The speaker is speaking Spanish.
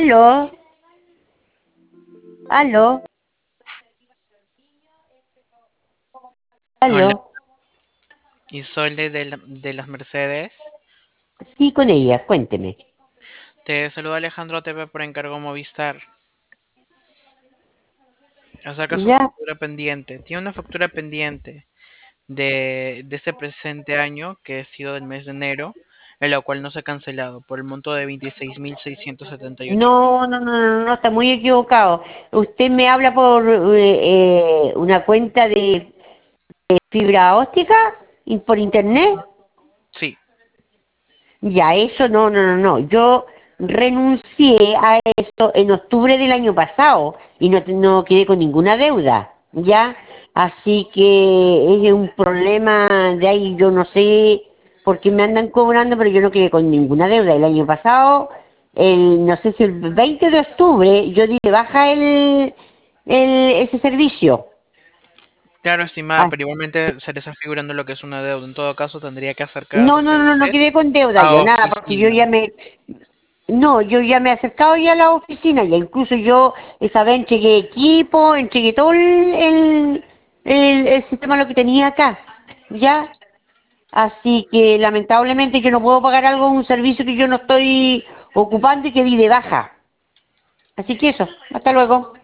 Aló, aló, Hola, aló. Isolde de las Mercedes. Sí, con ella, cuénteme. Te saluda Alejandro TV por encargo Movistar. Acerca su Ya, factura pendiente. Tiene una factura pendiente de este presente año, que ha sido del mes de enero, en la cual no se ha cancelado, por el monto de 26.678. no, no, no, no, no, está muy equivocado. Usted me habla por una cuenta de fibra óptica y por internet. Sí, Ya, eso no, no, no, no. Yo renuncié a eso en octubre del año pasado y no quedé con ninguna deuda, ¿ya? Así que es un problema de ahí, yo no sé por qué me andan cobrando, pero yo no quedé con ninguna deuda. El año pasado, no sé si el 20 de octubre, yo di de baja ese servicio. claro, estimada, Ah, pero igualmente se le está figurando lo que es una deuda. En todo caso, tendría que no, acercarse no, no, no usted quedé con deuda a yo, nada, porque yo oficina. ya me, no, yo ya me he acercado ya a la oficina, ya incluso yo esa vez entregué equipo, entregué todo el sistema lo que tenía acá, ¿ya? Así que lamentablemente yo no puedo pagar algo, un servicio que yo no estoy ocupando y que di de baja. Así que eso, hasta luego.